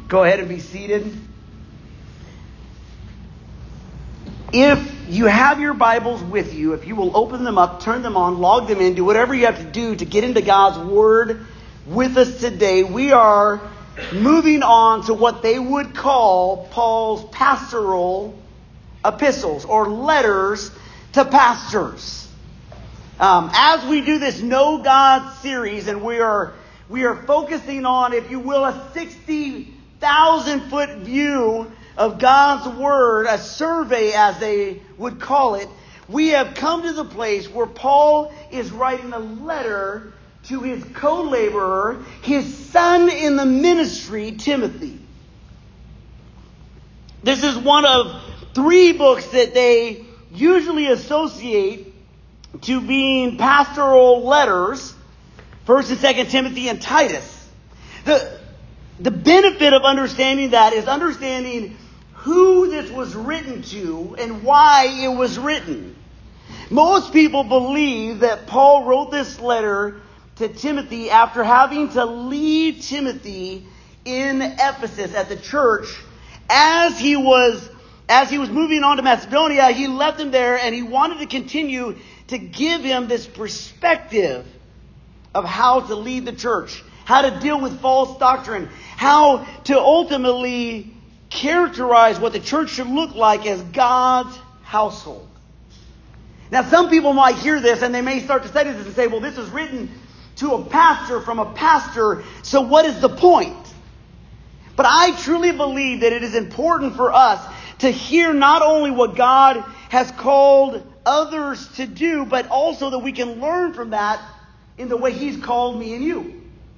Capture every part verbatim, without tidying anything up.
Go ahead and be seated. If you have your Bibles with you, if you will open them up, turn them on, log them in, do whatever you have to do to get into God's Word with us today, we are moving on to what they would call Paul's pastoral epistles or letters to pastors. Um, as we do this Know God series, and we are we are focusing on, if you will, a sixty thousand foot view of God's Word, a survey as they would call it, we have come to the place where Paul is writing a letter to his co-laborer, his son in the ministry, Timothy. This is one of three books that they usually associate to being pastoral letters, First and Second Timothy and Titus. The, the benefit of understanding that is understanding who this was written to and why it was written. Most people believe that Paul wrote this letter to Timothy after having to leave Timothy in Ephesus at the church as he was as he was moving on to Macedonia. He left him there and he wanted to continue to give him this perspective of how to lead the church, how to deal with false doctrine, how to ultimately characterize what the church should look like as God's household. Now, some people might hear this and they may start to study this and say, well, this is written to a pastor from a pastor, so what is the point? But I truly believe that it is important for us to hear not only what God has called others to do, but also that we can learn from that in the way He's called me and you.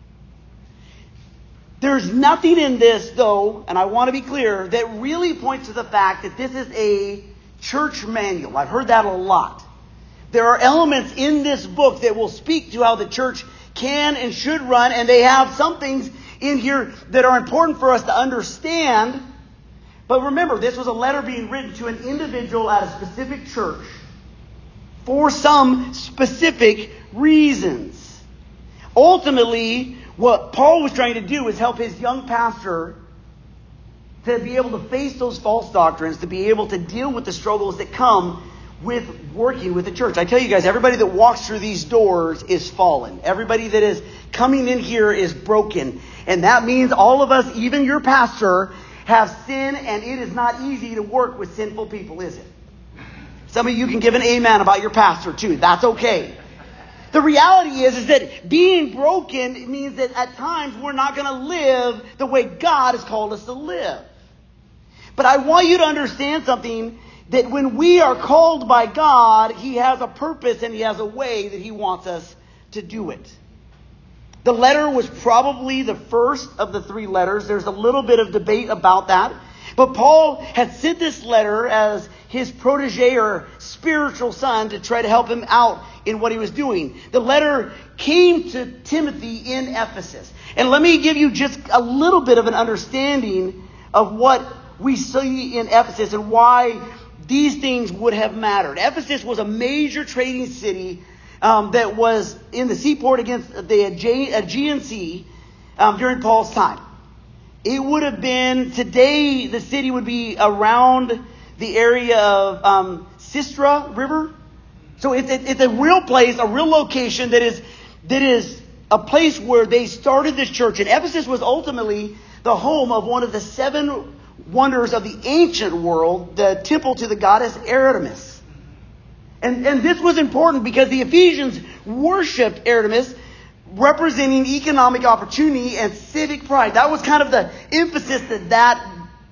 There's nothing in this, though, and I want to be clear, that really points to the fact that this is a church manual. I've heard that a lot. There are elements in this book that will speak to how the church can and should run, and they have some things in here that are important for us to understand. But remember, this was a letter being written to an individual at a specific church for some specific reasons. Ultimately, what Paul was trying to do is help his young pastor to be able to face those false doctrines, to be able to deal with the struggles that come with working with the church. I tell you guys, everybody that walks through these doors is fallen. Everybody that is coming in here is broken. And that means all of us, even your pastor, have sin, and it is not easy to work with sinful people, is it? Some of you can give an amen about your pastor too. That's okay. The reality is, is that being broken means that at times we're not going to live the way God has called us to live. But I want you to understand something, that when we are called by God, He has a purpose and He has a way that He wants us to do it. The letter was probably the first of the three letters. There's a little bit of debate about that. But Paul had sent this letter as his protege or spiritual son to try to help him out in what he was doing. The letter came to Timothy in Ephesus. And let me give you just a little bit of an understanding of what we see in Ephesus and why these things would have mattered. Ephesus was a major trading city um, that was in the seaport against the Aegean Sea um, during Paul's time. It would have been, today the city would be around the area of um, Sistra River. So it's, it's a real place, a real location that is that is a place where they started this church. And Ephesus was ultimately the home of one of the seven wonders of the ancient world, the temple to the goddess Artemis. And, and this was important because the Ephesians worshipped Artemis, representing economic opportunity and civic pride. That was kind of the emphasis that that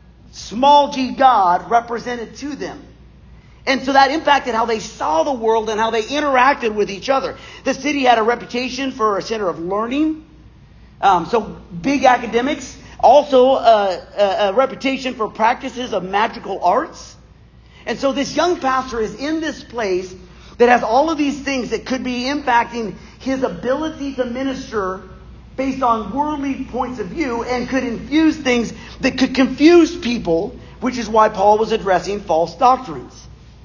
small g God represented to them. And so that impacted how they saw the world and how they interacted with each other. The city had a reputation for a center of learning. Um, so big academics. Also a, a, a reputation for practices of magical arts. And so this young pastor is in this place that has all of these things that could be impacting his ability to minister based on worldly points of view, and could infuse things that could confuse people, which is why Paul was addressing false doctrines.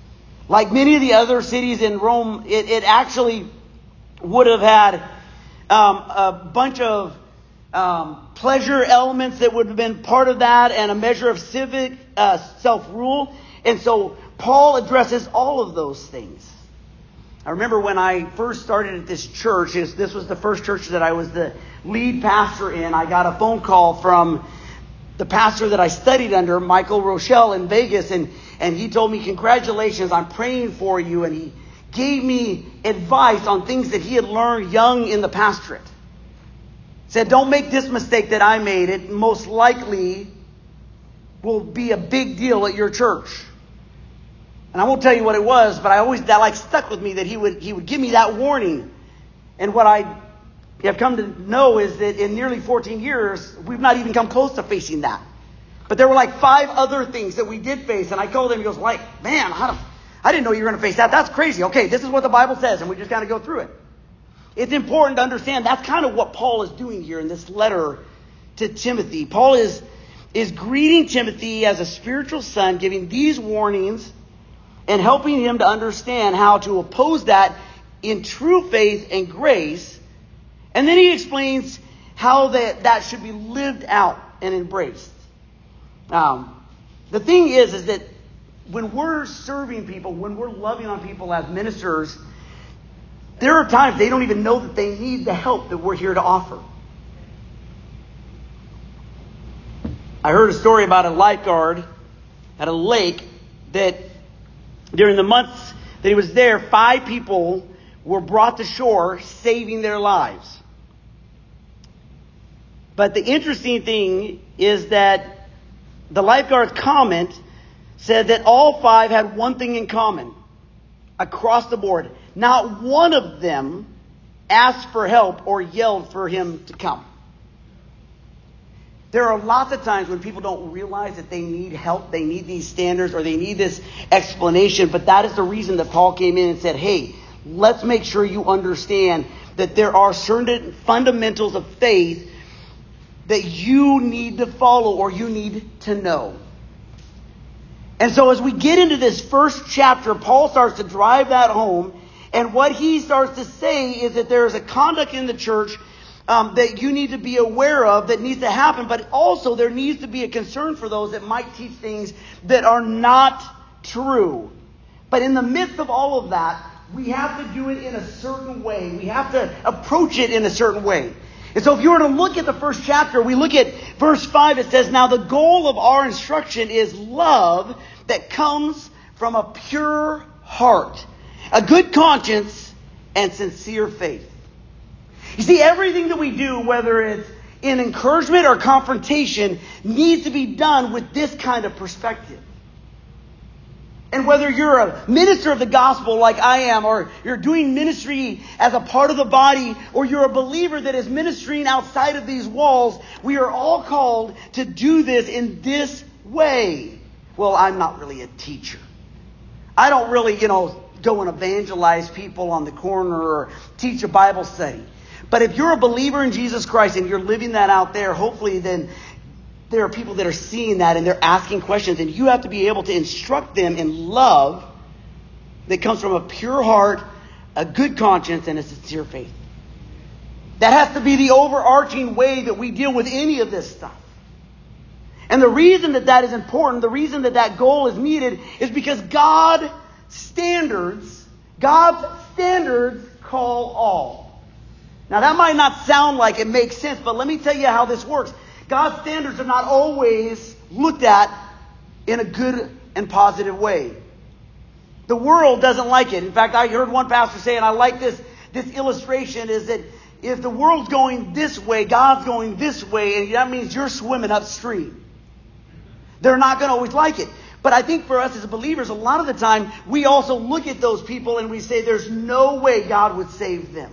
Like many of the other cities in Rome, it, it actually would have had um, a bunch of um, pleasure elements that would have been part of that, and a measure of civic uh, self-rule. And so Paul addresses all of those things. I remember when I first started at this church, this was the first church that I was the lead pastor in. I got a phone call from the pastor that I studied under, Michael Rochelle, in Vegas, and, and he told me, "Congratulations, I'm praying for you." And he gave me advice on things that he had learned young in the pastorate. He said, "Don't make this mistake that I made. It most likely will be a big deal at your church." And I won't tell you what it was, but I always, that like stuck with me, that he would, he would give me that warning. And what I have come to know is that in nearly fourteen years, we've not even come close to facing that. But there were like five other things that we did face. And I told him, he goes, like, "Man, how do, I didn't know you were going to face that. That's crazy. Okay, this is what the Bible says." And we just kind of go through it. It's important to understand that's kind of what Paul is doing here in this letter to Timothy. Paul is, is greeting Timothy as a spiritual son, giving these warnings and helping him to understand how to oppose that in true faith and grace. And then he explains how that, that should be lived out and embraced. Um, the thing is, is that when we're serving people, when we're loving on people as ministers, there are times they don't even know that they need the help that we're here to offer. I heard a story about a lifeguard at a lake that during the months that he was there, five people were brought to shore, saving their lives. But the interesting thing is that the lifeguard's comment said that all five had one thing in common across the board. Not one of them asked for help or yelled for him to come. There are lots of times when people don't realize that they need help, they need these standards, or they need this explanation. But that is the reason that Paul came in and said, "Hey, let's make sure you understand that there are certain fundamentals of faith that you need to follow or you need to know." And so as we get into this first chapter, Paul starts to drive that home. And what he starts to say is that there is a conduct in the church Um, that you need to be aware of, that needs to happen, but also there needs to be a concern for those that might teach things that are not true. But in the midst of all of that, we have to do it in a certain way. We have to approach it in a certain way. And so if you were to look at the first chapter, we look at verse five, it says, "Now the goal of our instruction is love that comes from a pure heart, a good conscience, and sincere faith." You see, everything that we do, whether it's in encouragement or confrontation, needs to be done with this kind of perspective. And whether you're a minister of the gospel like I am, or you're doing ministry as a part of the body, or you're a believer that is ministering outside of these walls, we are all called to do this in this way. Well, I'm not really a teacher. I don't really, you know, go and evangelize people on the corner or teach a Bible study. But if you're a believer in Jesus Christ and you're living that out there, hopefully then there are people that are seeing that and they're asking questions. And you have to be able to instruct them in love that comes from a pure heart, a good conscience, and a sincere faith. That has to be the overarching way that we deal with any of this stuff. And the reason that that is important, the reason that that goal is needed, is because God's standards, God's standards call all. Now that might not sound like it makes sense, but let me tell you how this works. God's standards are not always looked at in a good and positive way. The world doesn't like it. In fact, I heard one pastor say, and I like this, this illustration, is that if the world's going this way, God's going this way, and that means you're swimming upstream. They're not going to always like it. But I think for us as believers, a lot of the time, we also look at those people and we say, there's no way God would save them.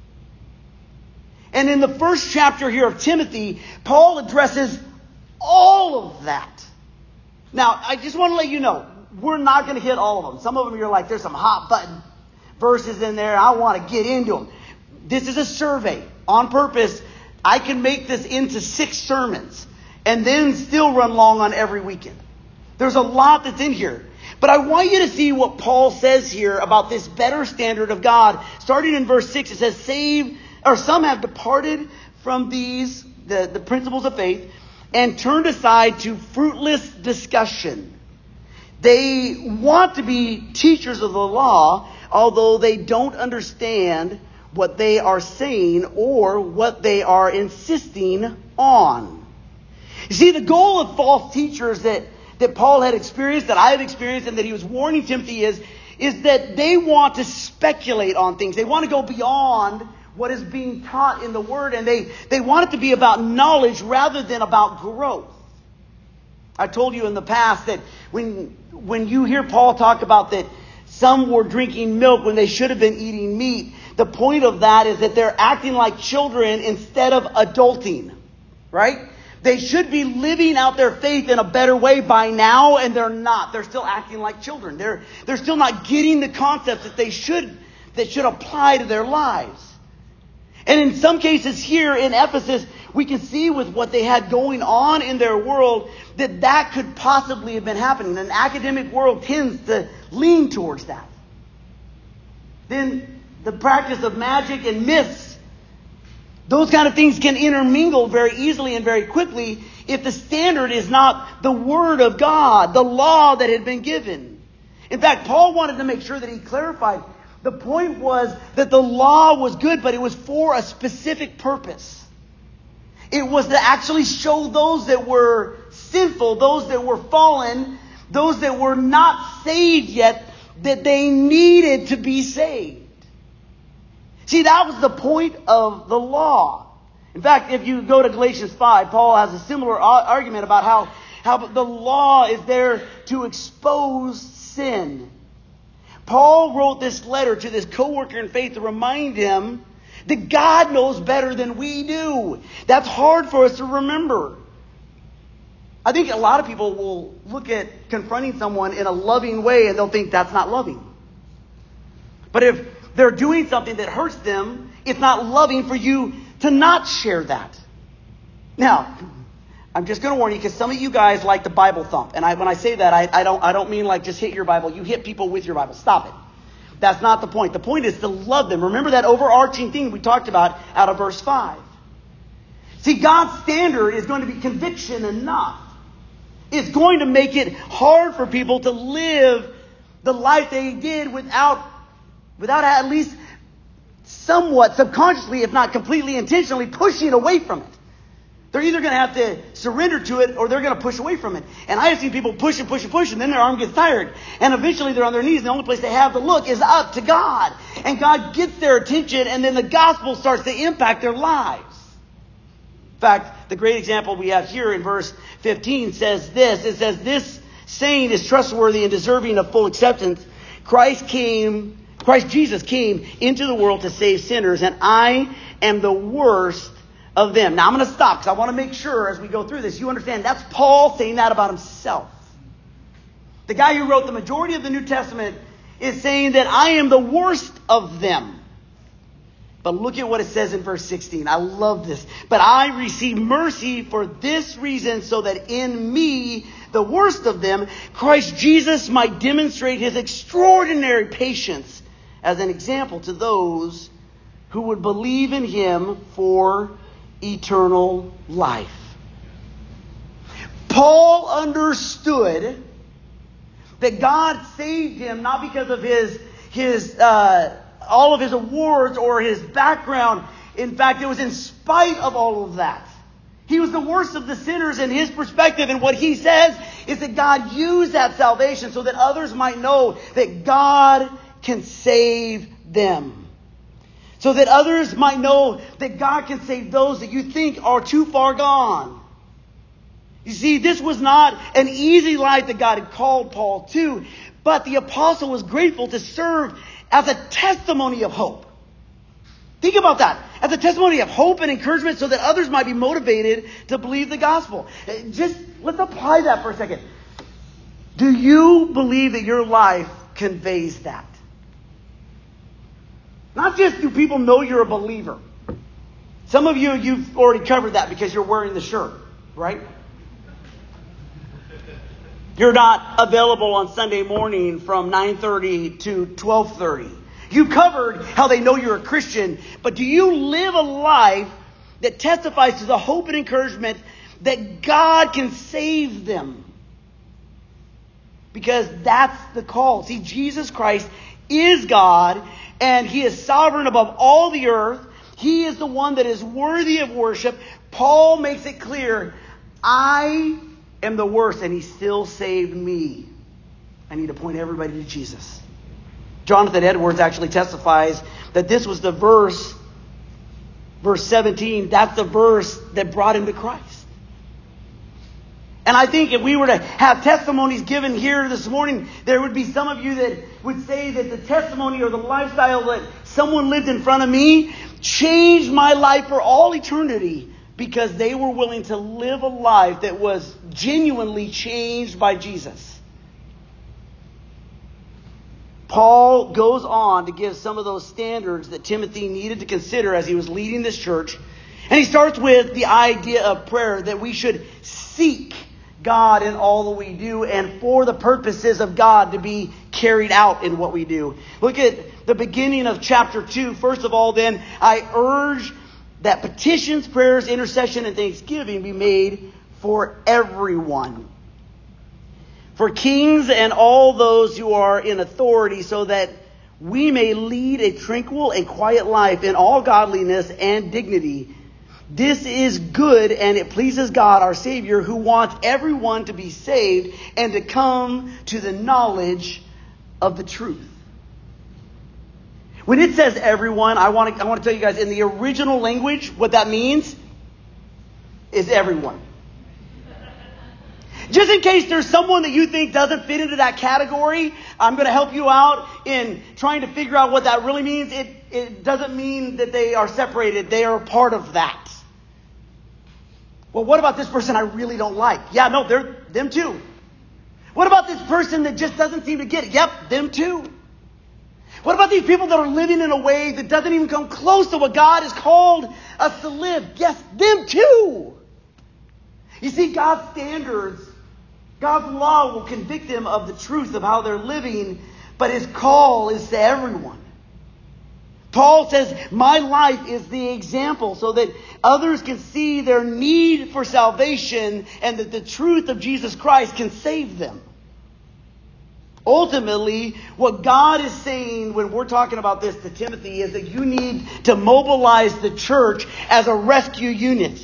And in the first chapter here of Timothy, Paul addresses all of that. Now, I just want to let you know, we're not going to hit all of them. Some of them you're like, there's some hot button verses in there. I want to get into them. This is a survey. On purpose, I can make this into six sermons and then still run long on every weekend. There's a lot that's in here. But I want you to see what Paul says here about this better standard of God. Starting in verse six, it says, save, or some have departed from these the, the principles of faith and turned aside to fruitless discussion. They want to be teachers of the law, although they don't understand what they are saying or what they are insisting on. You see, the goal of false teachers that, that Paul had experienced, that I had experienced, and that he was warning Timothy is, is that they want to speculate on things. They want to go beyond what is being taught in the Word, and they, they want it to be about knowledge rather than about growth. I told you in the past that when when you hear Paul talk about that some were drinking milk when they should have been eating meat, the point of that is that they're acting like children instead of adulting, right? They should be living out their faith in a better way by now, and they're not. They're still acting like children. They're they're still not getting the concepts that they should that should apply to their lives. And in some cases here in Ephesus, we can see with what they had going on in their world that that could possibly have been happening. An academic world tends to lean towards that. Then the practice of magic and myths, those kind of things can intermingle very easily and very quickly if the standard is not the Word of God, the law that had been given. In fact, Paul wanted to make sure that he clarified. The point was that the law was good, but it was for a specific purpose. It was to actually show those that were sinful, those that were fallen, those that were not saved yet, that they needed to be saved. See, that was the point of the law. In fact, if you go to Galatians five, Paul has a similar argument about how, how the law is there to expose sin. Paul wrote this letter to this co-worker in faith to remind him that God knows better than we do. That's hard for us to remember. I think a lot of people will look at confronting someone in a loving way and they'll think that's not loving. But if they're doing something that hurts them, it's not loving for you to not share that. Now, I'm just going to warn you, because some of you guys like the Bible thump. And I, when I say that, I, I don't I don't mean like just hit your Bible. You hit people with your Bible. Stop it. That's not the point. The point is to love them. Remember that overarching thing we talked about out of verse five. See, God's standard is going to be conviction enough. It's going to make it hard for people to live the life they did without, without at least somewhat subconsciously, if not completely intentionally, pushing away from it. They're either going to have to surrender to it or they're going to push away from it. And I have seen people push and push and push, and then their arm gets tired. And eventually they're on their knees, and the only place they have to look is up to God. And God gets their attention, and then the gospel starts to impact their lives. In fact, the great example we have here in verse fifteen says this. It says, "This saying is trustworthy and deserving of full acceptance. Christ came, Christ Jesus came into the world to save sinners, and I am the worst of them." Now I'm going to stop because I want to make sure as we go through this, you understand that's Paul saying that about himself. The guy who wrote the majority of the New Testament is saying that I am the worst of them. But look at what it says in verse sixteen. I love this. "But I receive mercy for this reason, so that in me, the worst of them, Christ Jesus might demonstrate his extraordinary patience as an example to those who would believe in him for eternal life." Paul understood that God saved him not because of his his uh, all of his awards or his background. In fact, it was in spite of all of that. He was the worst of the sinners in his perspective, and what he says is that God used that salvation so that others might know that God can save them. So that others might know that God can save those that you think are too far gone. You see, this was not an easy life that God had called Paul to, but the apostle was grateful to serve as a testimony of hope. Think about that. As a testimony of hope and encouragement so that others might be motivated to believe the gospel. Just let's apply that for a second. Do you believe that your life conveys that? Not just do people know you're a believer. Some of you, you've already covered that because you're wearing the shirt, right? You're not available on Sunday morning from nine thirty to twelve thirty. You covered how they know you're a Christian, but do you live a life that testifies to the hope and encouragement that God can save them. Because that's the call. See, Jesus Christ is God, and He is sovereign above all the earth. He is the one that is worthy of worship. Paul makes it clear, I am the worst, and He still saved me. I need to point everybody to Jesus. Jonathan Edwards actually testifies that this was the verse, verse seventeen, that's the verse that brought him to Christ. And I think if we were to have testimonies given here this morning, there would be some of you that would say that the testimony or the lifestyle that someone lived in front of me changed my life for all eternity because they were willing to live a life that was genuinely changed by Jesus. Paul goes on to give some of those standards that Timothy needed to consider as he was leading this church. And he starts with the idea of prayer, that we should seek God in all that we do and for the purposes of God to be carried out in what we do. Look at the beginning of chapter two. First of all, then, I urge that petitions, prayers, intercession, and thanksgiving be made for everyone, for kings and all those who are in authority, so that we may lead a tranquil and quiet life in all godliness and dignity. This is good, and it pleases God, our Savior, who wants everyone to be saved and to come to the knowledge of the truth. When it says everyone, I want to, I want to tell you guys, in the original language, what that means is everyone. Just in case there's someone that you think doesn't fit into that category, I'm going to help you out in trying to figure out what that really means. It, it doesn't mean that they are separated. They are part of that. Well, what about this person I really don't like? Yeah, no, they're them too. What about this person that just doesn't seem to get it? Yep, them too. What about these people that are living in a way that doesn't even come close to what God has called us to live? Yes, them too. You see, God's standards, God's law will convict them of the truth of how they're living, but His call is to everyone. Paul says, my life is the example so that others can see their need for salvation and that the truth of Jesus Christ can save them. Ultimately, what God is saying when we're talking about this to Timothy is that you need to mobilize the church as a rescue unit.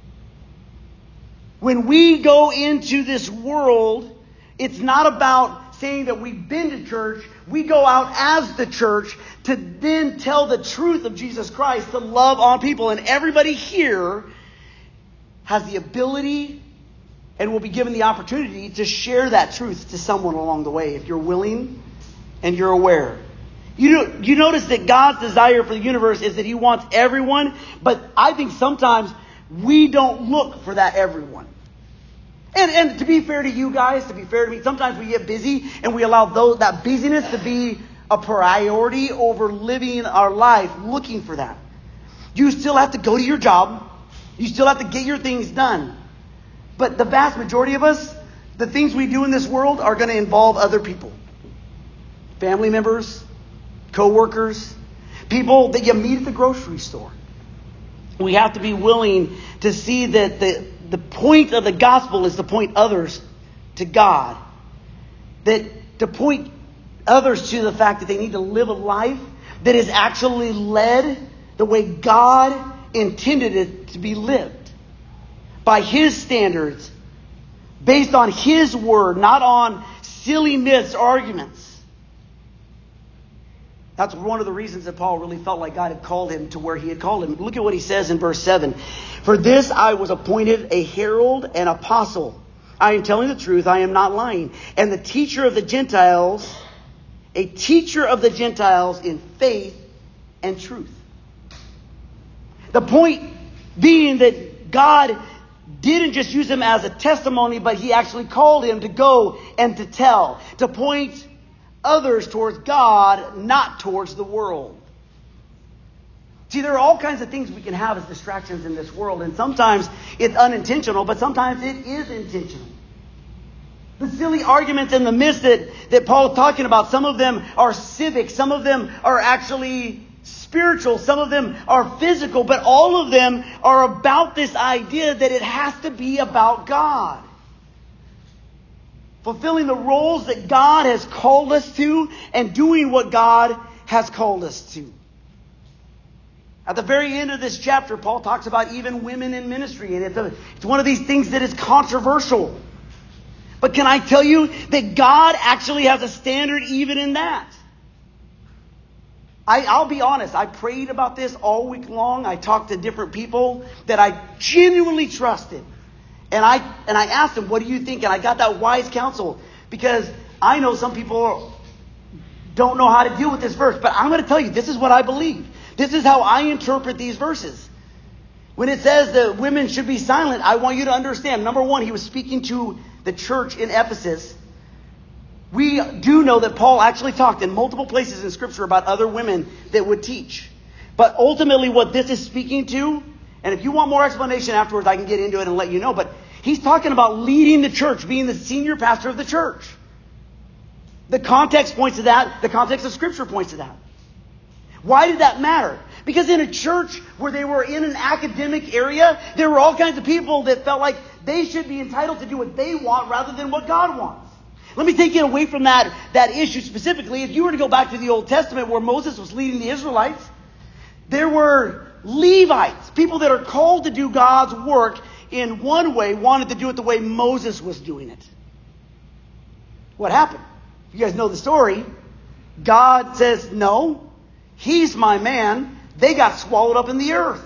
When we go into this world, it's not about saying that we've been to church. We go out as the church to then tell the truth of Jesus Christ, to love on people. And everybody here has the ability and will be given the opportunity to share that truth to someone along the way if you're willing and you're aware. You know, you notice that God's desire for the universe is that He wants everyone, but I think sometimes we don't look for that everyone. And, and to be fair to you guys, to be fair to me, sometimes we get busy and we allow those, that busyness to be a priority over living our life looking for that. You still have to go to your job. You still have to get your things done. But the vast majority of us, the things we do in this world are going to involve other people. Family members, co-workers, people that you meet at the grocery store. We have to be willing to see that the, the point of the gospel is to point others to God. That to point others to the fact that they need to live a life that is actually led the way God intended it to be lived. By His standards, based on His word, not on silly myths or arguments. That's one of the reasons that Paul really felt like God had called him to where He had called him. Look at what he says in verse seven. For this I was appointed a herald and apostle. I am telling the truth, I am not lying. And the teacher of the Gentiles, a teacher of the Gentiles in faith and truth. The point being that God didn't just use him as a testimony, but He actually called him to go and to tell, to point others towards God, not towards the world. See, there are all kinds of things we can have as distractions in this world, and sometimes it's unintentional, but sometimes it is intentional. The silly arguments and the myths that, that Paul is talking about, some of them are civic, some of them are actually spiritual, some of them are physical, but all of them are about this idea that it has to be about God. Fulfilling the roles that God has called us to and doing what God has called us to. At the very end of this chapter, Paul talks about even women in ministry, and it's, a, it's one of these things that is controversial. But can I tell you that God actually has a standard even in that? I, I'll be honest, I prayed about this all week long. I talked to different people that I genuinely trusted. And I and I asked them, what do you think? And I got that wise counsel, because I know some people don't know how to deal with this verse. But I'm going to tell you, this is what I believe. This is how I interpret these verses. When it says that women should be silent, I want you to understand. Number one, he was speaking to the church in Ephesus. We do know that Paul actually talked in multiple places in Scripture about other women that would teach. But ultimately what this is speaking to, and if you want more explanation afterwards, I can get into it and let you know. But he's talking about leading the church, being the senior pastor of the church. The context points to that. The context of Scripture points to that. Why did that matter? Because in a church where they were in an academic area, there were all kinds of people that felt like they should be entitled to do what they want rather than what God wants. Let me take you away from that, that issue specifically. If you were to go back to the Old Testament where Moses was leading the Israelites, there were Levites, people that are called to do God's work in one way, wanted to do it the way Moses was doing it. What happened? You guys know the story. God says, no, he's my man. They got swallowed up in the earth.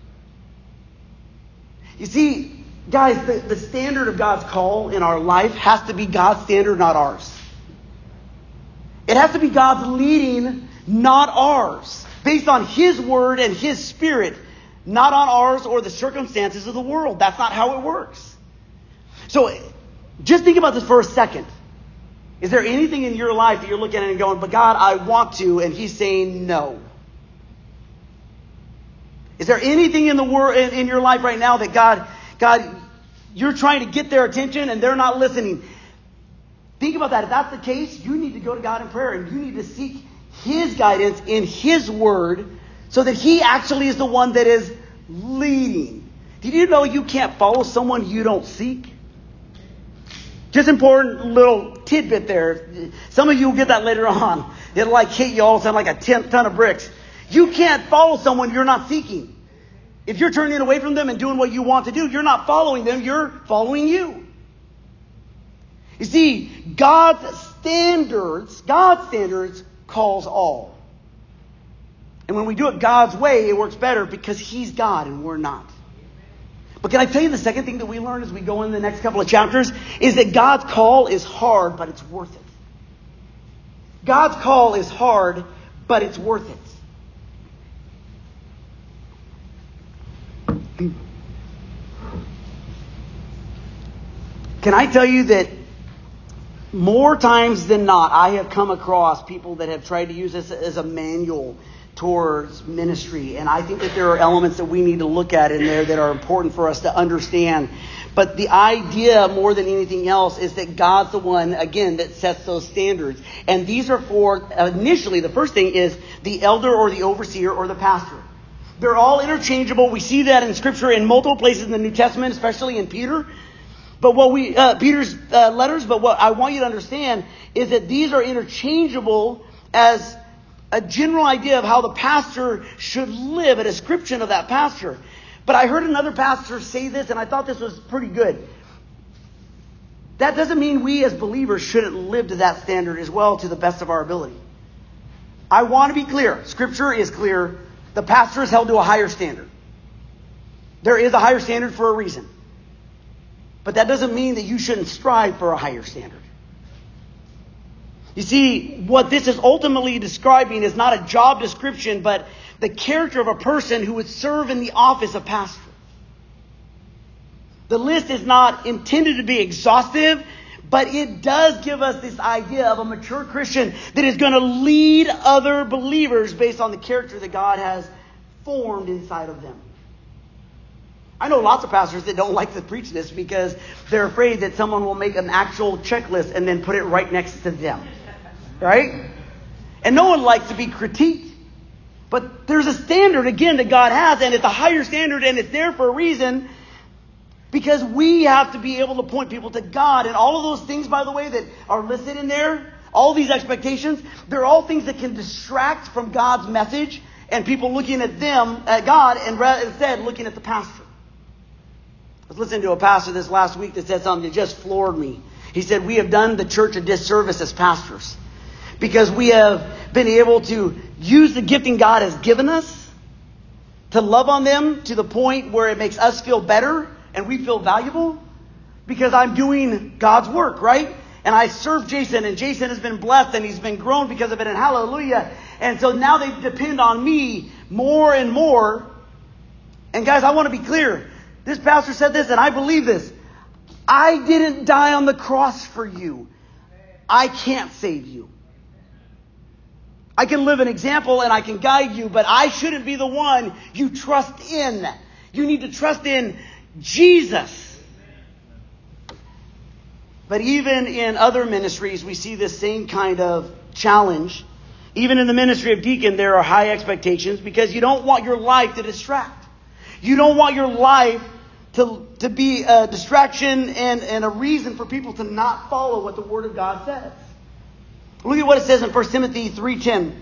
You see, guys, the, the standard of God's call in our life has to be God's standard, not ours. It has to be God's leading, not ours. Based on His word and His Spirit, not on ours or the circumstances of the world. That's not how it works. So, just think about this for a second. Is there anything in your life that you're looking at and going, but God, I want to, and He's saying no? Is there anything in the world, in, in your life right now that God, God, you're trying to get their attention and they're not listening? Think about that. If that's the case, you need to go to God in prayer and you need to seek His guidance in His word so that He actually is the one that is leading. Did you know you can't follow someone you don't seek? Just important little tidbit there. Some of you will get that later on. It'll like hit you all of a sudden like a ten, ton of bricks. You can't follow someone you're not seeking. If you're turning away from them and doing what you want to do, you're not following them, you're following you. You see, God's standards, God's standards calls all. And when we do it God's way, it works better because He's God and we're not. But can I tell you the second thing that we learn as we go in the next couple of chapters is that God's call is hard, but it's worth it. God's call is hard, but it's worth it. Can I tell you that more times than not, I have come across people that have tried to use this as a manual towards ministry. And I think that there are elements that we need to look at in there that are important for us to understand. But the idea, more than anything else, is that God's the one, again, that sets those standards. And these are for, initially, the first thing is the elder or the overseer or the pastor. They're all interchangeable. We see that in Scripture in multiple places in the New Testament, especially in Peter. But what we, uh, Peter's uh, letters, but what I want you to understand is that these are interchangeable as a general idea of how the pastor should live, a description of that pastor. But I heard another pastor say this, and I thought this was pretty good. That doesn't mean we as believers shouldn't live to that standard as well to the best of our ability. I want to be clear. Scripture is clear. The pastor is held to a higher standard. There is a higher standard for a reason. But that doesn't mean that you shouldn't strive for a higher standard. You see, what this is ultimately describing is not a job description, but the character of a person who would serve in the office of pastor. The list is not intended to be exhaustive, but it does give us this idea of a mature Christian that is going to lead other believers based on the character that God has formed inside of them. I know lots of pastors that don't like to preach this because they're afraid that someone will make an actual checklist and then put it right next to them. Right? And no one likes to be critiqued. But there's a standard, again, that God has, and it's a higher standard, and it's there for a reason, because we have to be able to point people to God. And all of those things, by the way, that are listed in there, all these expectations, they're all things that can distract from God's message and people looking at them, at God, and instead looking at the pastor. I was listening to a pastor this last week that said something that just floored me. He said, we have done the church a disservice as pastors because we have been able to use the gifting God has given us to love on them to the point where it makes us feel better and we feel valuable because I'm doing God's work, right? And I serve Jason, and Jason has been blessed, and he's been grown because of it, and hallelujah. And so now they depend on me more and more. And guys, I want to be clear. This pastor said this, and I believe this. I didn't die on the cross for you. I can't save you. I can live an example and I can guide you, but I shouldn't be the one you trust in. You need to trust in Jesus. But even in other ministries, we see this same kind of challenge. Even in the ministry of deacon, there are high expectations because you don't want your life to distract. You don't want your life to, to be a distraction and, and a reason for people to not follow what the Word of God says. Look at what it says in First Timothy three ten.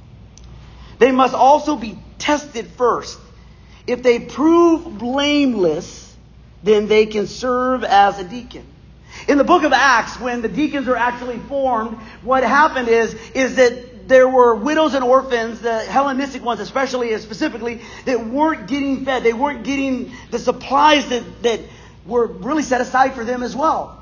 They must also be tested first. If they prove blameless, then they can serve as a deacon. In the book of Acts, when the deacons are actually formed, what happened is, is that there were widows and orphans, the Hellenistic ones especially, specifically, that weren't getting fed. They weren't getting the supplies that, that were really set aside for them as well.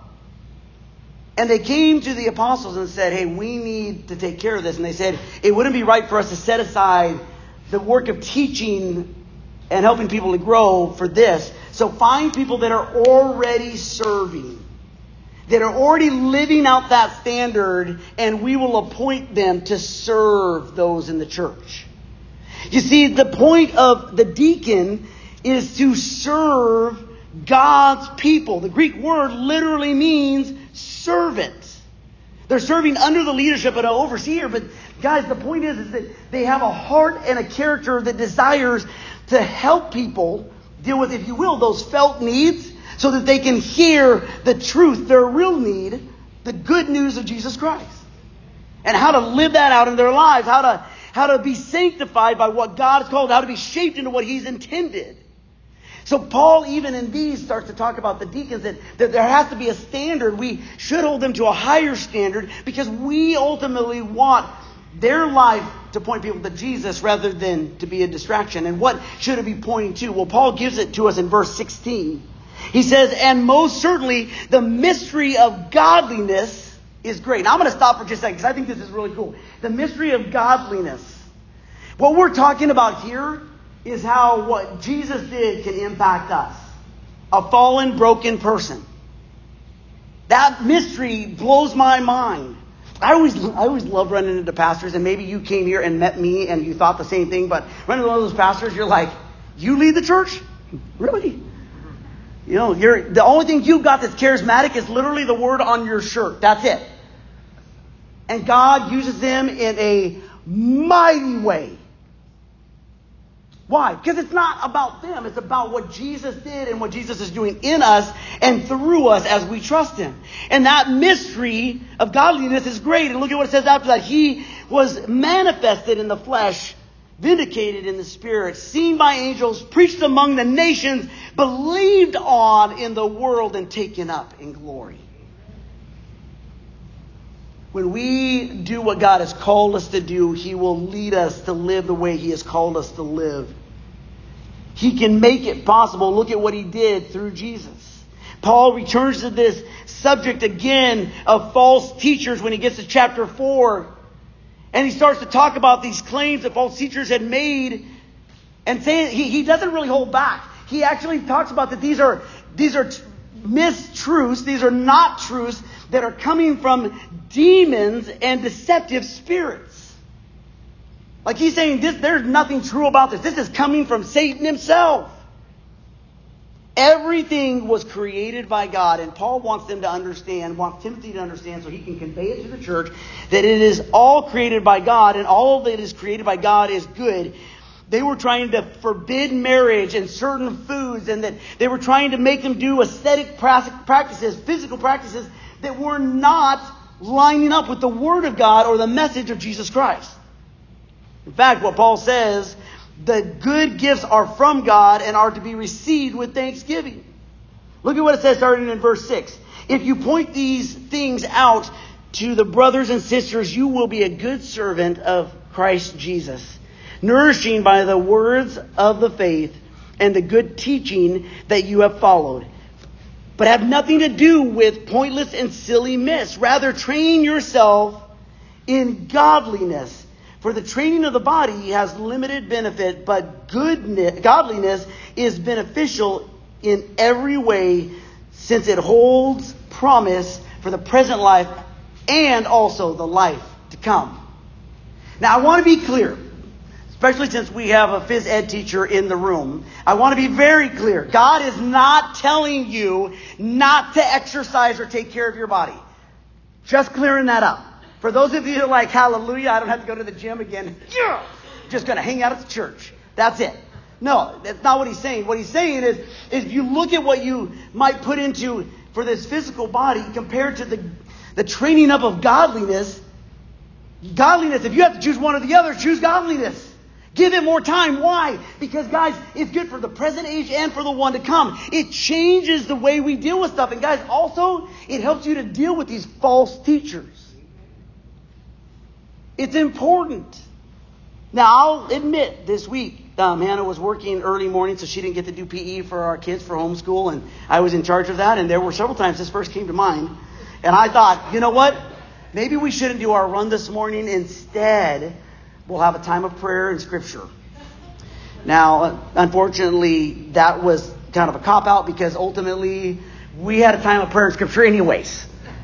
And they came to the apostles and said, hey, we need to take care of this. And they said, it wouldn't be right for us to set aside the work of teaching and helping people to grow for this. So find people that are already serving, that are already living out that standard, and we will appoint them to serve those in the church. You see, the point of the deacon is to serve God's people. The Greek word literally means servant. They're serving under the leadership of an overseer, but guys, the point is, is that they have a heart and a character that desires to help people deal with, if you will, those felt needs, so that they can hear the truth, their real need, the good news of Jesus Christ. And how to live that out in their lives, how to, how to be sanctified by what God has called, how to be shaped into what He's intended. So Paul, even in these, starts to talk about the deacons, that, that there has to be a standard. We should hold them to a higher standard because we ultimately want their life to point people to Jesus rather than to be a distraction. And what should it be pointing to? Well, Paul gives it to us in verse sixteen. He says, and most certainly the mystery of godliness is great. Now I'm going to stop for just a second because I think this is really cool. The mystery of godliness. What we're talking about here is how what Jesus did can impact us. A fallen, broken person. That mystery blows my mind. I always, I always love running into pastors, and maybe you came here and met me and you thought the same thing, but running into one of those pastors, you're like, you lead the church? Really? You know, you're the only thing you got that's charismatic is literally the word on your shirt. That's it. And God uses them in a mighty way. Why? Because it's not about them. It's about what Jesus did and what Jesus is doing in us and through us as we trust Him. And that mystery of godliness is great. And look at what it says after that. He was manifested in the flesh, vindicated in the spirit, seen by angels, preached among the nations, believed on in the world, and taken up in glory. When we do what God has called us to do, He will lead us to live the way He has called us to live. He can make it possible. Look at what He did through Jesus. Paul returns to this subject again of false teachers when he gets to chapter four. And he starts to talk about these claims that false teachers had made, and saying he, he doesn't really hold back. He actually talks about that these are these are mistruths, these are not truths that are coming from demons and deceptive spirits. Like he's saying, this, there's nothing true about this. This is coming from Satan himself. Everything was created by God, and Paul wants them to understand, wants Timothy to understand so he can convey it to the church, that it is all created by God, and all that is created by God is good. They were trying to forbid marriage and certain foods, and that they were trying to make them do aesthetic practices, physical practices that were not lining up with the Word of God or the message of Jesus Christ. In fact, what Paul says, the good gifts are from God and are to be received with thanksgiving. Look at what it says starting in verse six. If you point these things out to the brothers and sisters, you will be a good servant of Christ Jesus, nourishing by the words of the faith and the good teaching that you have followed. But have nothing to do with pointless and silly myths. Rather, train yourself in godliness. For the training of the body has limited benefit, but goodness, godliness is beneficial in every way, since it holds promise for the present life and also the life to come. Now, I want to be clear, especially since we have a phys ed teacher in the room. I want to be very clear. God is not telling you not to exercise or take care of your body. Just clearing that up. For those of you who are like, hallelujah, I don't have to go to the gym again. Yeah, just going to hang out at the church. That's it. No, that's not what he's saying. What he's saying is, is if you look at what you might put into for this physical body compared to the, the training up of godliness, godliness, if you have to choose one or the other, choose godliness. Give it more time. Why? Because, guys, it's good for the present age and for the one to come. It changes the way we deal with stuff. And, guys, also, it helps you to deal with these false teachers. It's important. Now, I'll admit this week, um, Hannah was working early morning, so she didn't get to do P E for our kids for homeschool, and I was in charge of that, and there were several times this verse came to mind, and I thought, you know what? Maybe we shouldn't do our run this morning. Instead, we'll have a time of prayer and scripture. Now, unfortunately, that was kind of a cop-out because ultimately we had a time of prayer and scripture anyways.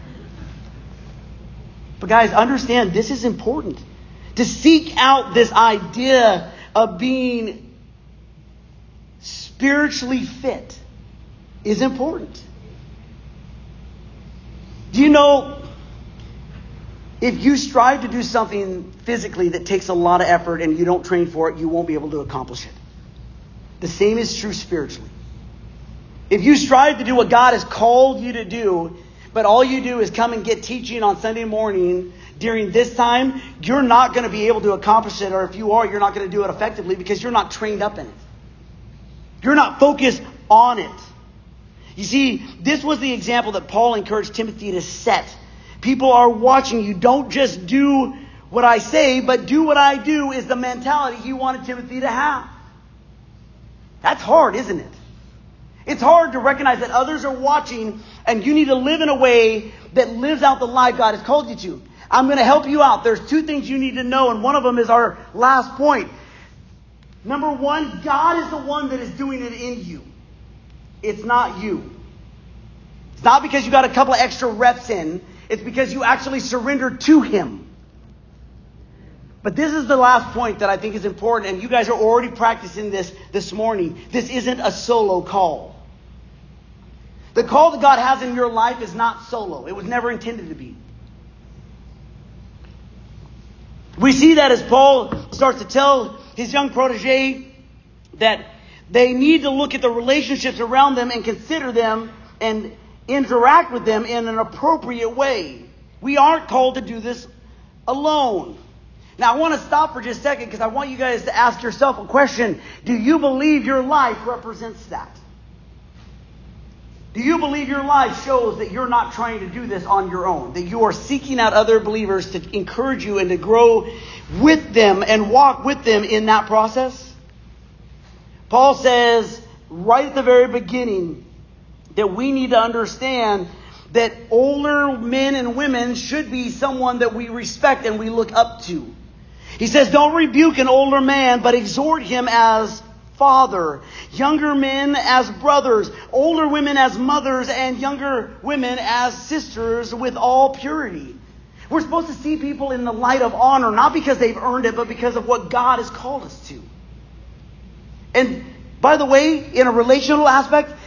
But guys, understand this is important. To seek out this idea of being spiritually fit is important. Do you know, if you strive to do something physically that takes a lot of effort and you don't train for it, you won't be able to accomplish it. The same is true spiritually. If you strive to do what God has called you to do, but all you do is come and get teaching on Sunday morning during this time, you're not going to be able to accomplish it. Or if you are, you're not going to do it effectively because you're not trained up in it. You're not focused on it. You see, this was the example that Paul encouraged Timothy to set. People are watching you. Don't just do what I say, but do what I do is the mentality he wanted Timothy to have. That's hard, isn't it? It's hard to recognize that others are watching and you need to live in a way that lives out the life God has called you to. I'm going to help you out. There's two things you need to know, and one of them is our last point. Number one, God is the one that is doing it in you. It's not you. It's not because you got a couple of extra reps in. It's because you actually surrendered to Him. But this is the last point that I think is important, and you guys are already practicing this this morning. This isn't a solo call. The call that God has in your life is not solo. It was never intended to be. We see that as Paul starts to tell his young protege that they need to look at the relationships around them and consider them and interact with them in an appropriate way. We aren't called to do this alone. Now, I want to stop for just a second because I want you guys to ask yourself a question. Do you believe your life represents that? Do you believe your life shows that you're not trying to do this on your own? That you are seeking out other believers to encourage you and to grow with them and walk with them in that process? Paul says right at the very beginning that we need to understand that older men and women should be someone that we respect and we look up to. He says, don't rebuke an older man, but exhort him as father. Younger men as brothers. Older women as mothers. And younger women as sisters with all purity. We're supposed to see people in the light of honor, not because they've earned it, but because of what God has called us to. And by the way, in a relational aspect,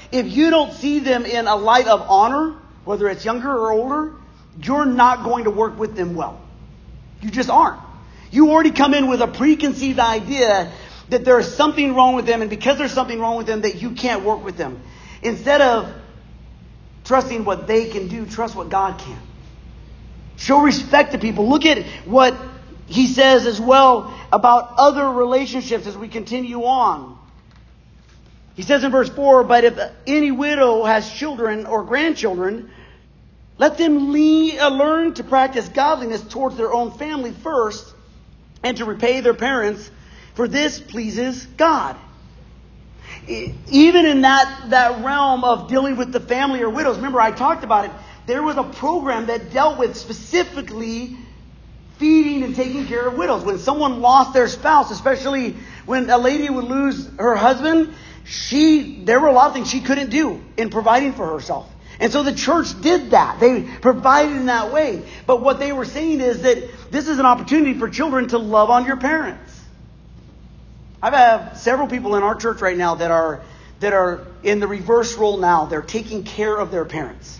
if you don't see them in a light of honor, whether it's younger or older, you're not going to work with them well. You just aren't. You already come in with a preconceived idea that there's something wrong with them, and because there's something wrong with them, that you can't work with them. Instead of trusting what they can do, trust what God can. Show respect to people. Look at what he says as well about other relationships as we continue on. He says in verse four, but if any widow has children or grandchildren, let them le- uh, learn to practice godliness towards their own family first, and to repay their parents, for this pleases God. Even in that, that realm of dealing with the family or widows, remember I talked about it, there was a program that dealt with specifically feeding and taking care of widows. When someone lost their spouse, especially when a lady would lose her husband, she there were a lot of things she couldn't do in providing for herself. And so the church did that. They provided in that way. But what they were saying is that this is an opportunity for children to love on your parents. I have several people in our church right now that are that are in the reverse role now. They're taking care of their parents.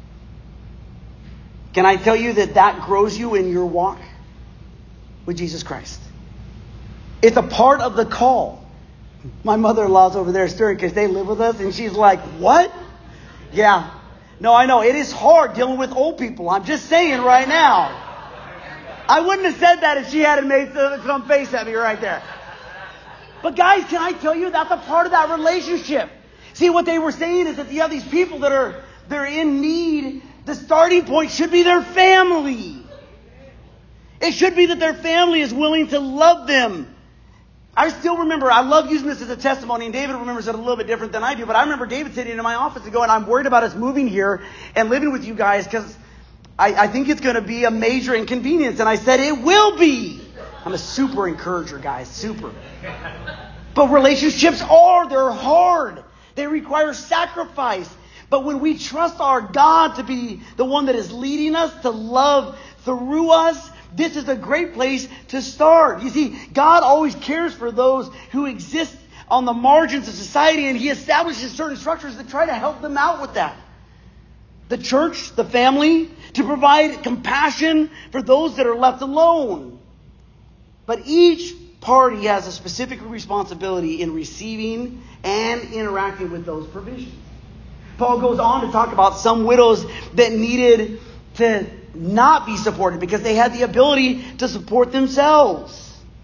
Can I tell you that that grows you in your walk with Jesus Christ? It's a part of the call. My mother-in-law's over there stirring because they live with us, and she's like, what? Yeah. No, I know. It is hard dealing with old people. I'm just saying right now. I wouldn't have said that if she hadn't made some face at me right there. But guys, can I tell you, that's a part of that relationship. See, what they were saying is that you have these people that are they're in need. The starting point should be their family. It should be that their family is willing to love them. I still remember, I love using this as a testimony, and David remembers it a little bit different than I do, but I remember David sitting in my office and going, I'm worried about us moving here and living with you guys because I, I think it's going to be a major inconvenience. And I said, it will be. I'm a super encourager, guys, super. But relationships are, they're hard. They require sacrifice. But when we trust our God to be the one that is leading us, to love through us, this is a great place to start. You see, God always cares for those who exist on the margins of society, and He establishes certain structures that try to help them out with that. The church, the family, to provide compassion for those that are left alone. But each party has a specific responsibility in receiving and interacting with those provisions. Paul goes on to talk about some widows that needed to not be supported because they had the ability to support themselves.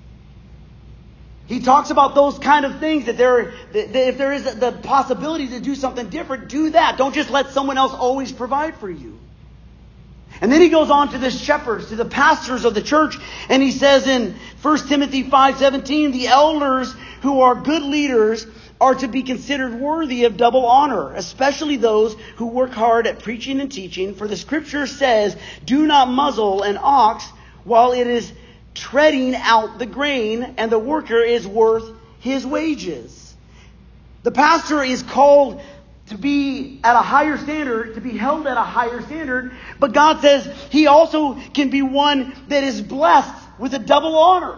He talks about those kind of things, that there, that if there is the possibility to do something different, do that. Don't just let someone else always provide for you. And then he goes on to the shepherds, to the pastors of the church, and he says in First Timothy five seventeen, the elders who are good leaders are to be considered worthy of double honor, especially those who work hard at preaching and teaching. For the scripture says, do not muzzle an ox while it is treading out the grain, and the worker is worth his wages. The pastor is called to be at a higher standard, to be held at a higher standard, but God says he also can be one that is blessed with a double honor.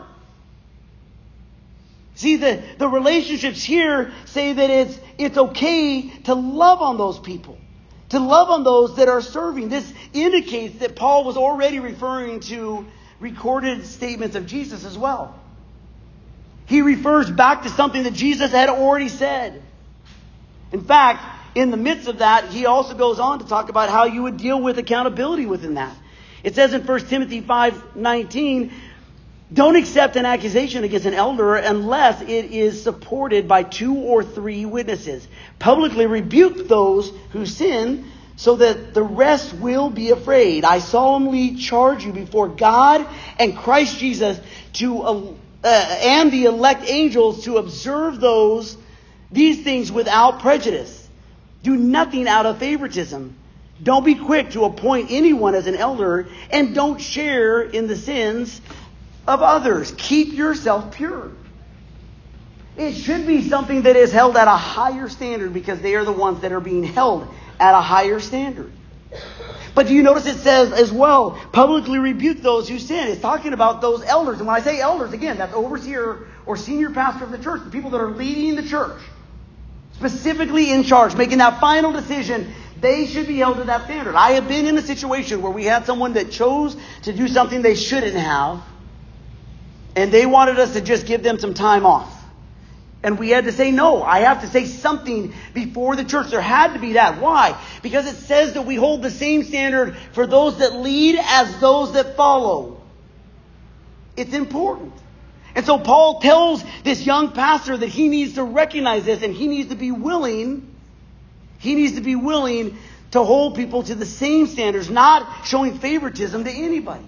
See, the, the relationships here say that it's it's okay to love on those people, to love on those that are serving. This indicates that Paul was already referring to recorded statements of Jesus as well. He refers back to something that Jesus had already said. In fact, in the midst of that, he also goes on to talk about how you would deal with accountability within that. It says in First Timothy five nineteen, don't accept an accusation against an elder unless it is supported by two or three witnesses. Publicly rebuke those who sin so that the rest will be afraid. I solemnly charge you before God and Christ Jesus to uh, uh, and the elect angels to observe those these things without prejudice. Do nothing out of favoritism. Don't be quick to appoint anyone as an elder, and don't share in the sins of others. Keep yourself pure. It should be something that is held at a higher standard because they are the ones that are being held at a higher standard. But do you notice it says as well, publicly rebuke those who sin. It's talking about those elders. And when I say elders, again, that's overseer or senior pastor of the church, the people that are leading the church. specifically in charge, making that final decision, they should be held to that standard. I have been in a situation where we had someone that chose to do something they shouldn't have, and they wanted us to just give them some time off. And we had to say, no, I have to say something before the church. There had to be that. Why? Because it says that we hold the same standard for those that lead as those that follow. It's important. And so Paul tells this young pastor that he needs to recognize this, and he needs to be willing, he needs to be willing to hold people to the same standards, not showing favoritism to anybody.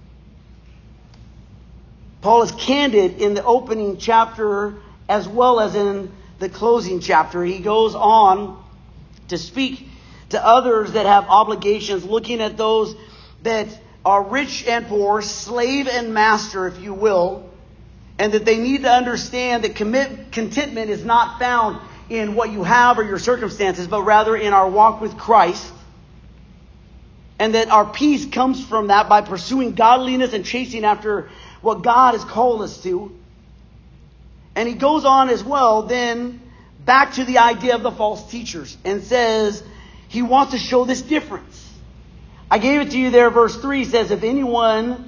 Paul is candid in the opening chapter as well as in the closing chapter. He goes on to speak to others that have obligations, looking at those that are rich and poor, slave and master, if you will, and that they need to understand that commit, contentment is not found in what you have or your circumstances, but rather in our walk with Christ. And that our peace comes from that by pursuing godliness and chasing after what God has called us to. And he goes on as well then back to the idea of the false teachers and says he wants to show this difference. I gave it to you there. Verse three says, if anyone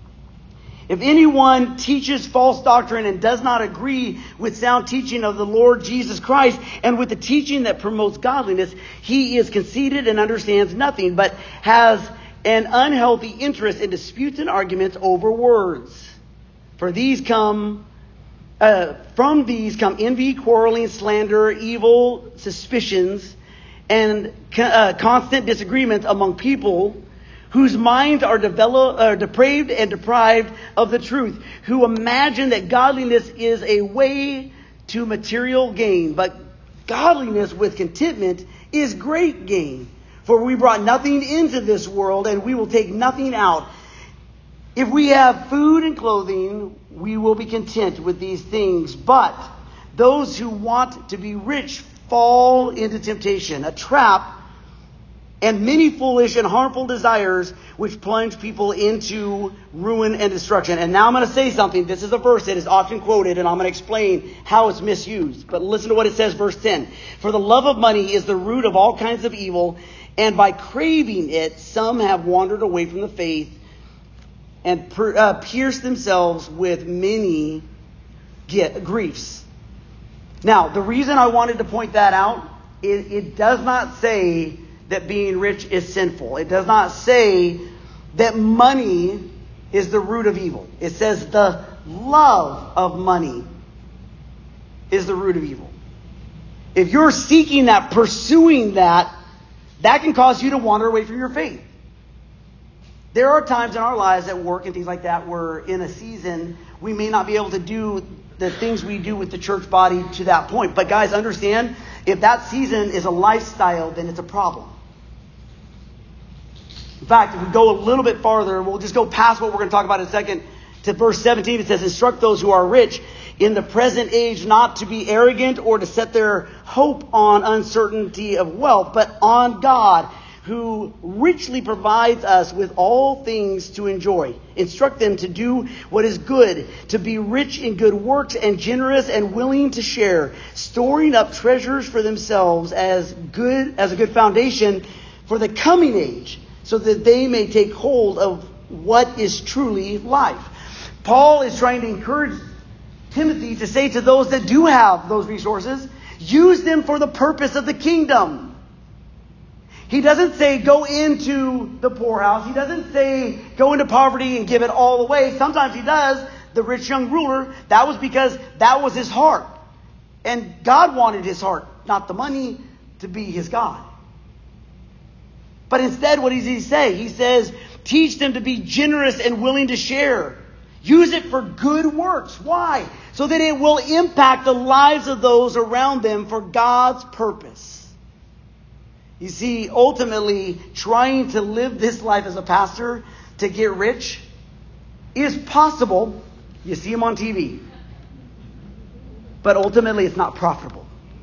If anyone teaches false doctrine and does not agree with sound teaching of the Lord Jesus Christ and with the teaching that promotes godliness, he is conceited and understands nothing, but has an unhealthy interest in disputes and arguments over words. For these come, uh, from these come envy, quarreling, slander, evil suspicions, and uh, constant disagreements among people whose minds are developed, uh, depraved and deprived of the truth, who imagine that godliness is a way to material gain. But godliness with contentment is great gain. For we brought nothing into this world, and we will take nothing out. If we have food and clothing, we will be content with these things. But those who want to be rich fall into temptation, a trap, and many foolish and harmful desires which plunge people into ruin and destruction. And now I'm going to say something. This is a verse that is often quoted, and I'm going to explain how it's misused. But listen to what it says, verse ten. For the love of money is the root of all kinds of evil, and by craving it, some have wandered away from the faith and per, uh, pierced themselves with many get, griefs. Now, the reason I wanted to point that out, it, it does not say that being rich is sinful. It does not say that money is the root of evil. It says the love of money is the root of evil. If you're seeking that, pursuing that, that can cause you to wander away from your faith. There are times in our lives at work and things like that where in a season we may not be able to do the things we do with the church body to that point. But guys, understand, if that season is a lifestyle, then it's a problem. In fact, if we go a little bit farther, we'll just go past what we're going to talk about in a second, to verse seventeen. It says, instruct those who are rich in the present age not to be arrogant or to set their hope on uncertainty of wealth, but on God, who richly provides us with all things to enjoy. Instruct them to do what is good, to be rich in good works and generous and willing to share, storing up treasures for themselves as good as a good foundation for the coming age, so that they may take hold of what is truly life. Paul is trying to encourage Timothy to say to those that do have those resources, use them for the purpose of the kingdom. He doesn't say go into the poorhouse. He doesn't say go into poverty and give it all away. Sometimes he does. The rich young ruler, that was because that was his heart. And God wanted his heart, not the money, to be his God. But instead, what does he say? He says, teach them to be generous and willing to share. Use it for good works. Why? So that it will impact the lives of those around them for God's purpose. You see, ultimately, trying to live this life as a pastor to get rich is possible. You see them on T V. But ultimately, it's not profitable.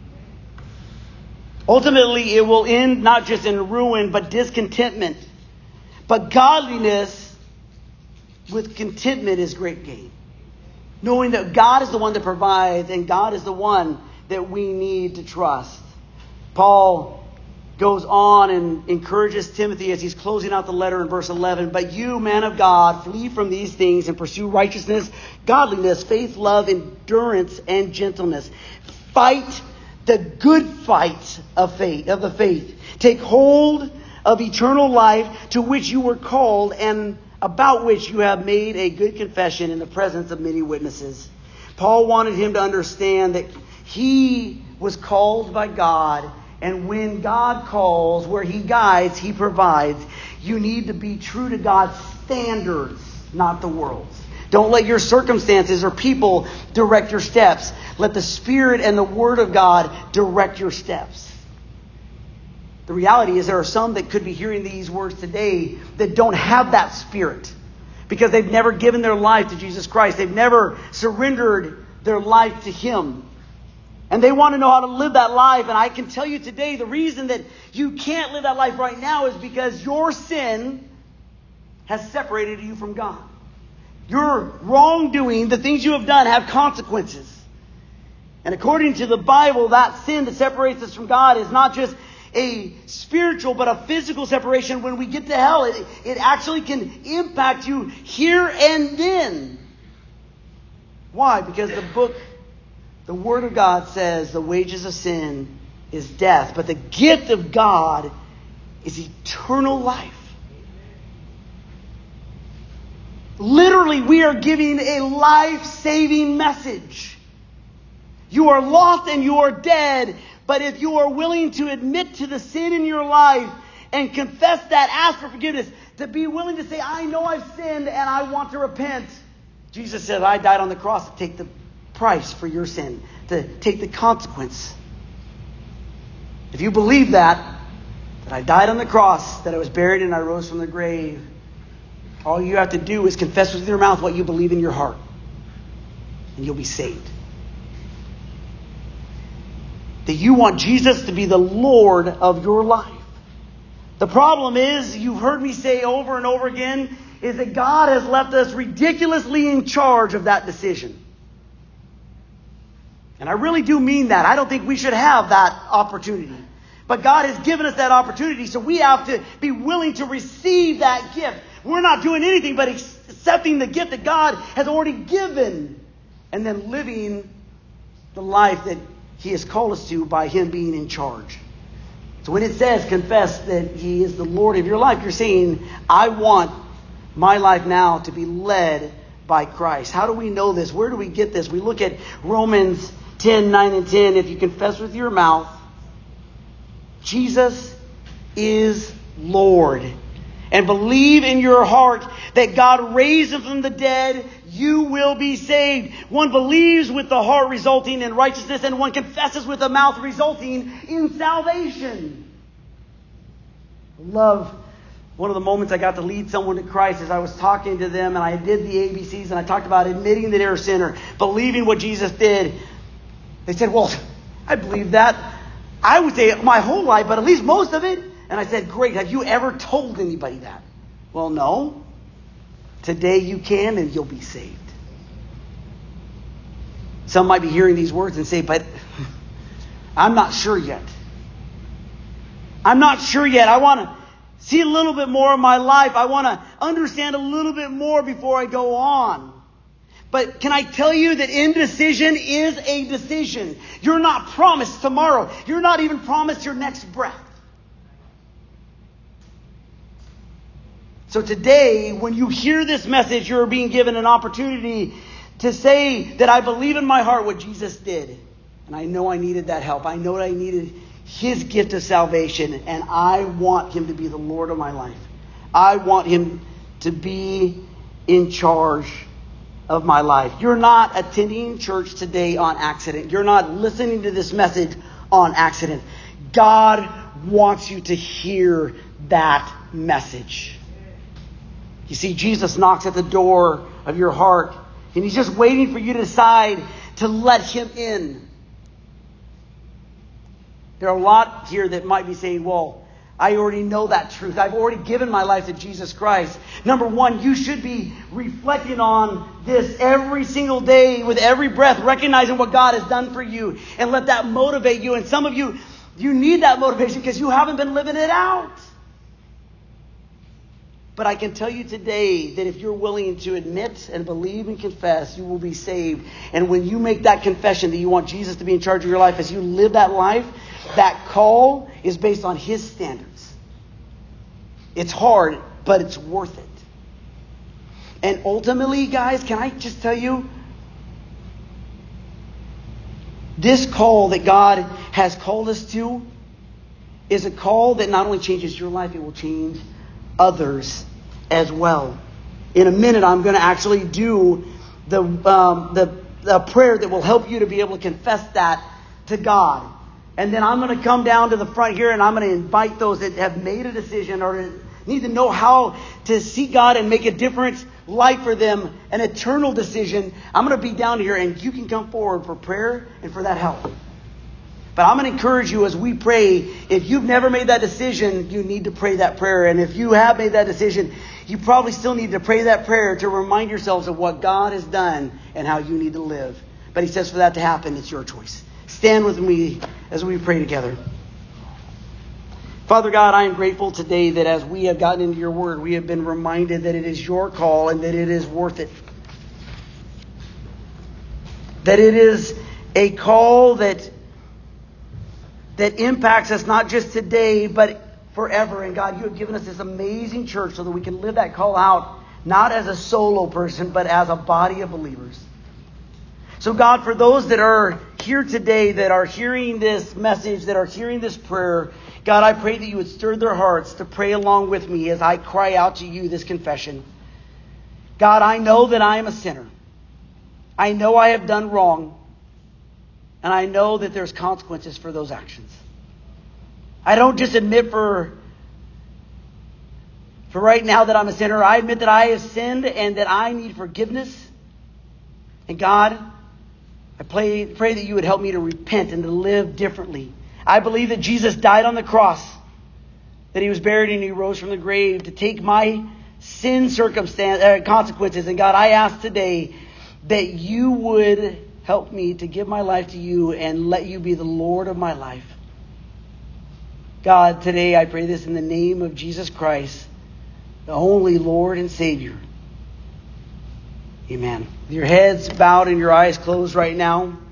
Ultimately, it will end not just in ruin, but discontentment. But godliness with contentment is great gain. Knowing that God is the one that provides and God is the one that we need to trust. Paul goes on and encourages Timothy as he's closing out the letter in verse eleven. But you, man of God, flee from these things and pursue righteousness, godliness, faith, love, endurance, and gentleness. Fight the good fight of faith, of the faith. Take hold of eternal life to which you were called and about which you have made a good confession in the presence of many witnesses. Paul wanted him to understand that he was called by God. And when God calls, where he guides, he provides. You need to be true to God's standards, not the world's. Don't let your circumstances or people direct your steps. Let the Spirit and the Word of God direct your steps. The reality is there are some that could be hearing these words today that don't have that Spirit because they've never given their life to Jesus Christ. They've never surrendered their life to Him. And they want to know how to live that life. And I can tell you today, the reason that you can't live that life right now is because your sin has separated you from God. Your wrongdoing, the things you have done, have consequences. And according to the Bible, that sin that separates us from God is not just a spiritual but a physical separation. When we get to hell, it, it actually can impact you here and then. Why? Because the book, the Word of God says the wages of sin is death, but the gift of God is eternal life. Literally, we are giving a life-saving message. You are lost and you are dead, but if you are willing to admit to the sin in your life and confess that, ask for forgiveness, to be willing to say, I know I've sinned and I want to repent. Jesus said, I died on the cross to take the price for your sin, to take the consequence. If you believe that, that I died on the cross, that I was buried and I rose from the grave, all you have to do is confess with your mouth what you believe in your heart, and you'll be saved. That you want Jesus to be the Lord of your life. The problem is, you've heard me say over and over again, is that God has left us ridiculously in charge of that decision. And I really do mean that. I don't think we should have that opportunity. But God has given us that opportunity, so we have to be willing to receive that gift. We're not doing anything but accepting the gift that God has already given and then living the life that He has called us to by Him being in charge. So when it says confess that He is the Lord of your life, you're saying, I want my life now to be led by Christ. How do we know this? Where do we get this? We look at Romans ten, nine and ten. If you confess with your mouth, Jesus is Lord, and believe in your heart that God raised Him from the dead, you will be saved. One believes with the heart, resulting in righteousness, and one confesses with the mouth, resulting in salvation. I love one of the moments I got to lead someone to Christ as I was talking to them, and I did the A B Cs, and I talked about admitting that they're a sinner, believing what Jesus did. They said, well, I believe that. I would say my whole life, but at least most of it. And I said, great, have you ever told anybody that? Well, no. Today you can, and you'll be saved. Some might be hearing these words and say, but I'm not sure yet. I'm not sure yet. I want to see a little bit more of my life. I want to understand a little bit more before I go on. But can I tell you that indecision is a decision? You're not promised tomorrow. You're not even promised your next breath. So today, when you hear this message, you're being given an opportunity to say that I believe in my heart what Jesus did. And I know I needed that help. I know that I needed His gift of salvation. And I want Him to be the Lord of my life. I want Him to be in charge of my life. You're not attending church today on accident. You're not listening to this message on accident. God wants you to hear that message. You see, Jesus knocks at the door of your heart, and He's just waiting for you to decide to let Him in. There are a lot here that might be saying, well, I already know that truth. I've already given my life to Jesus Christ. Number one, you should be reflecting on this every single day with every breath, recognizing what God has done for you, and let that motivate you. And some of you, you need that motivation because you haven't been living it out. But I can tell you today that if you're willing to admit and believe and confess, you will be saved. And when you make that confession that you want Jesus to be in charge of your life, as you live that life, that call is based on His standards. It's hard, but it's worth it. And ultimately, guys, can I just tell you, this call that God has called us to is a call that not only changes your life, it will change others as well. In a minute, I'm going to actually do the, um, the, the prayer that will help you to be able to confess that to God. And then I'm going to come down to the front here and I'm going to invite those that have made a decision or need to know how to seek God and make a different life for them, an eternal decision. I'm going to be down here and you can come forward for prayer and for that help. But I'm going to encourage you as we pray, if you've never made that decision, you need to pray that prayer. And if you have made that decision, you probably still need to pray that prayer to remind yourselves of what God has done and how you need to live. But He says for that to happen, it's your choice. Stand with me as we pray together. Father God, I am grateful today that as we have gotten into your word, we have been reminded that it is your call and that it is worth it. That it is a call that, that impacts us not just today, but forever. And God, you have given us this amazing church so that we can live that call out, not as a solo person, but as a body of believers. So God, for those that are here today, that are hearing this message, that are hearing this prayer, God, I pray that you would stir their hearts to pray along with me as I cry out to you this confession. God, I know that I am a sinner. I know I have done wrong. And I know that there's consequences for those actions. I don't just admit for, for right now that I'm a sinner. I admit that I have sinned and that I need forgiveness. And God, I pray, pray that you would help me to repent and to live differently. I believe that Jesus died on the cross, that He was buried and He rose from the grave to take my sin circumstance, uh, consequences. And God, I ask today that you would help me to give my life to you and let you be the Lord of my life. God, today I pray this in the name of Jesus Christ, the only Lord and Savior. Amen. With your heads bowed and your eyes closed right now,